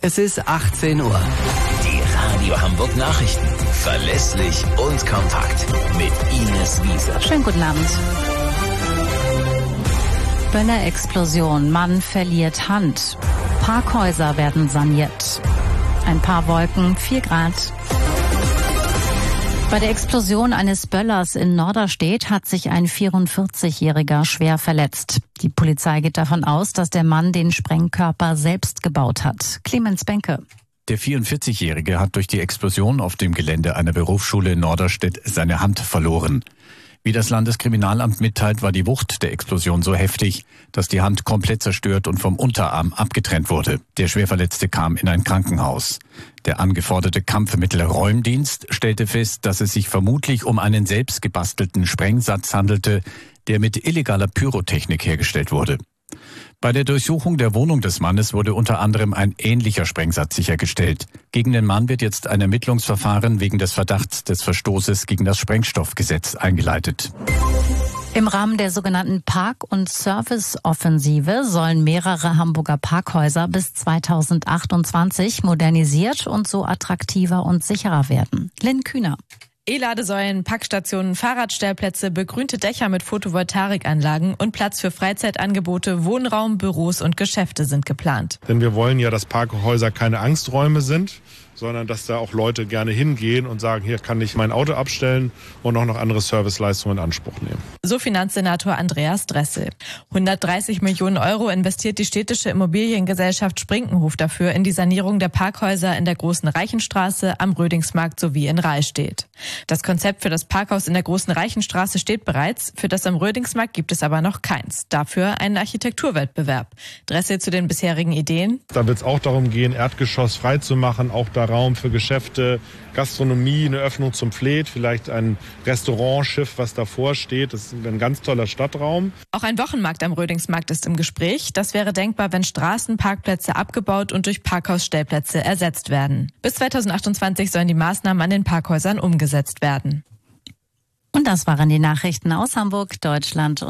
Es ist 18 Uhr. Die Radio Hamburg Nachrichten. Verlässlich und kompakt. Mit Ines Wiese. Schönen guten Abend. Böller-Explosion. Mann verliert Hand. Parkhäuser werden saniert. Ein paar Wolken, 4 Grad. Bei der Explosion eines Böllers in Norderstedt hat sich ein 44-Jähriger schwer verletzt. Die Polizei geht davon aus, dass der Mann den Sprengkörper selbst gebaut hat. Clemens Benke. Der 44-Jährige hat durch die Explosion auf dem Gelände einer Berufsschule in Norderstedt seine Hand verloren. Wie das Landeskriminalamt mitteilt, war die Wucht der Explosion so heftig, dass die Hand komplett zerstört und vom Unterarm abgetrennt wurde. Der Schwerverletzte kam in ein Krankenhaus. Der angeforderte Kampfmittelräumdienst stellte fest, dass es sich vermutlich um einen selbst gebastelten Sprengsatz handelte, der mit illegaler Pyrotechnik hergestellt wurde. Bei der Durchsuchung der Wohnung des Mannes wurde unter anderem ein ähnlicher Sprengsatz sichergestellt. Gegen den Mann wird jetzt ein Ermittlungsverfahren wegen des Verdachts des Verstoßes gegen das Sprengstoffgesetz eingeleitet. Im Rahmen der sogenannten Park- und Service-Offensive sollen mehrere Hamburger Parkhäuser bis 2028 modernisiert und so attraktiver und sicherer werden. Lynn Kühner. E-Ladesäulen, Packstationen, Fahrradstellplätze, begrünte Dächer mit Photovoltaikanlagen und Platz für Freizeitangebote, Wohnraum, Büros und Geschäfte sind geplant. Denn wir wollen ja, dass Parkhäuser keine Angsträume sind, sondern dass da auch Leute gerne hingehen und sagen, hier kann ich mein Auto abstellen und auch noch andere Serviceleistungen in Anspruch nehmen. So Finanzsenator Andreas Dressel. 130 Millionen Euro investiert die städtische Immobiliengesellschaft Sprinkenhof dafür in die Sanierung der Parkhäuser in der Großen Reichenstraße, am Rödingsmarkt sowie in Rahlstedt. Das Konzept für das Parkhaus in der Großen Reichenstraße steht bereits, für das am Rödingsmarkt gibt es aber noch keins. Dafür einen Architekturwettbewerb. Dressel zu den bisherigen Ideen. Da wird es auch darum gehen, Erdgeschoss frei zu machen, auch da Raum für Geschäfte, Gastronomie, eine Öffnung zum Fleet, vielleicht ein Restaurantschiff, was davor steht. Das ist ein ganz toller Stadtraum. Auch ein Wochenmarkt am Rödingsmarkt ist im Gespräch. Das wäre denkbar, wenn Straßenparkplätze abgebaut und durch Parkhausstellplätze ersetzt werden. Bis 2028 sollen die Maßnahmen an den Parkhäusern umgesetzt werden. Und das waren die Nachrichten aus Hamburg, Deutschland und